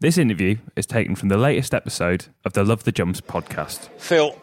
This interview is taken from the latest episode of the Love the Jumps podcast. Phil,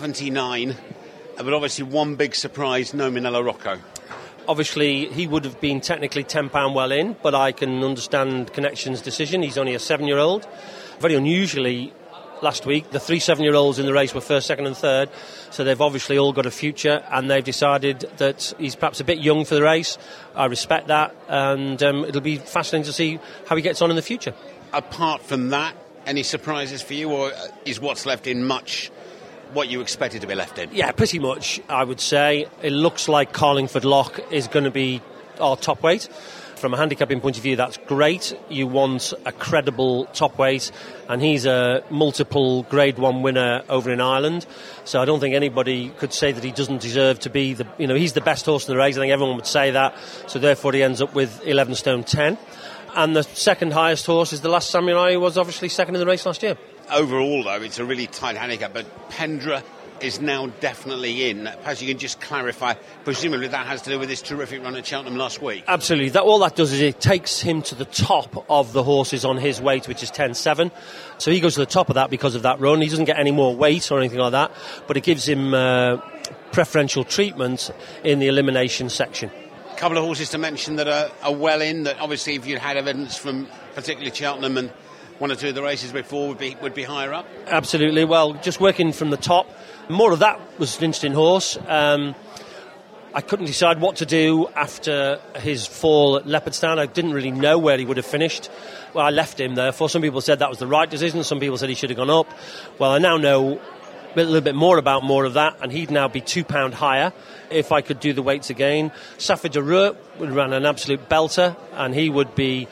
79, but obviously one big surprise, no Minella Rocco. Obviously, he would have been technically £10 well in, but I can understand Connection's decision. He's only a 7-year-old. Very unusually, last week, the 3 7-year-olds in the race were first, second and third, so they've obviously all got a future, and they've decided that he's perhaps a bit young for the race. I respect that, and it'll be fascinating to see how he gets on in the future. Apart from that, any surprises for you, or is what's left in much what you expected to be left in? Yeah, pretty much, I would say. It looks like Carlingford Lock is going to be our top weight. From a handicapping point of view, that's great. You want a credible top weight, and he's a multiple Grade 1 winner over in Ireland. So I don't think anybody could say that he doesn't deserve to be he's the best horse in the race. I think everyone would say that. So therefore he ends up with 11 stone 10. And the second highest horse is the Last Samurai, who was obviously second in the race last year. Overall, though, it's a really tight handicap, but Pendra is now definitely in. Perhaps you can just clarify, presumably that has to do with this terrific run at Cheltenham last week. Absolutely. All that does is it takes him to the top of the horses on his weight, which is 10.7. So he goes to the top of that because of that run. He doesn't get any more weight or anything like that, but it gives him preferential treatment in the elimination section. A couple of horses to mention that are well in, that obviously if you'd had evidence from particularly Cheltenham and one or two of the races before would be higher up. Absolutely. Well, just working from the top, more of that was an interesting horse. I couldn't decide what to do after his fall at Leopardstown. I didn't really know where he would have finished. Well, I left him there. Some people said that was the right decision. Some people said he should have gone up. Well, I now know a little bit more of that, and he'd now be £2 higher if I could do the weights again. Safed Arut ran an absolute belter, and he would be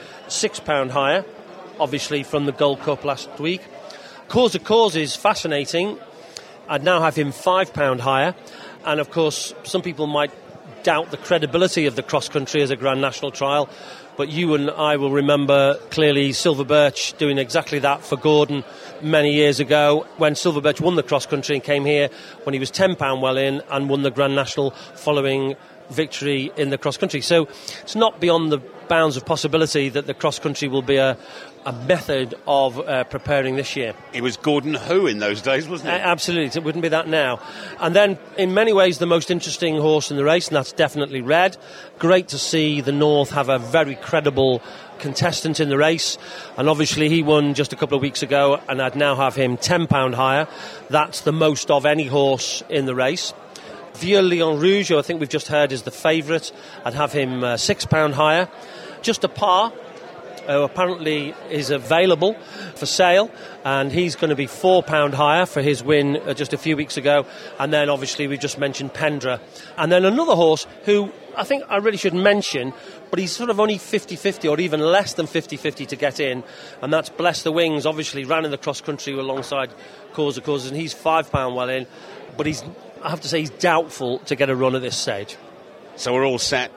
£6 higher, obviously from the Gold Cup last week. Cause of Cause is fascinating. I'd now have him £5 higher, and of course some people might doubt the credibility of the cross country as a Grand National trial, but you and I will remember clearly Silver Birch doing exactly that for Gordon many years ago, when Silver Birch won the cross country and came here when he was £10 well in and won the Grand National following victory in the cross country. So it's not beyond the bounds of possibility that the cross country will be a method of preparing this year. It was Gordon Who in those days, wasn't it? Absolutely, it wouldn't be that now. And then in many ways the most interesting horse in the race, and that's definitely Red. Great to see the North have a very credible contestant in the race, and obviously he won just a couple of weeks ago, and I'd now have him £10 higher. That's the most of any horse in the race. Vieux Lion Rouge, who I think we've just heard is the favourite, I'd have him £6 higher. Just a Par, who apparently is available for sale, and he's going to be £4 higher for his win just a few weeks ago. And then obviously we just mentioned Pendra. And then another horse who I think I really should mention, but he's sort of only 50-50 or even less than 50-50 to get in, and that's Bless the Wings. Obviously ran in the cross country alongside Cause of Causes, and he's £5 well in, but I have to say he's doubtful to get a run at this stage. So we're all set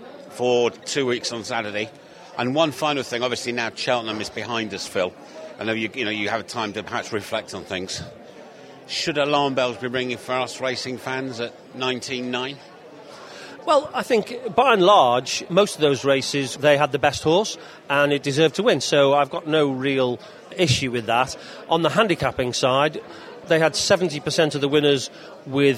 for 2 weeks on Saturday. And one final thing, obviously now Cheltenham is behind us, Phil. I know you have time to perhaps reflect on things. Should alarm bells be ringing for us racing fans at 19.9? Well, I think by and large, most of those races, they had the best horse and it deserved to win. So I've got no real issue with that. On the handicapping side, they had 70% of the winners with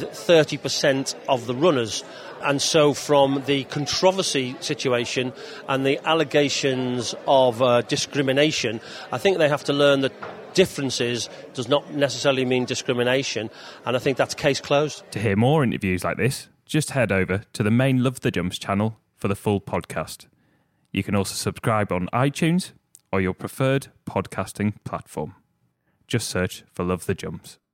30% of the runners. And so from the controversy situation and the allegations of discrimination, I think they have to learn that differences does not necessarily mean discrimination. And I think that's case closed. To hear more interviews like this, just head over to the main Love the Jumps channel for the full podcast. You can also subscribe on iTunes or your preferred podcasting platform. Just search for Love the Jumps.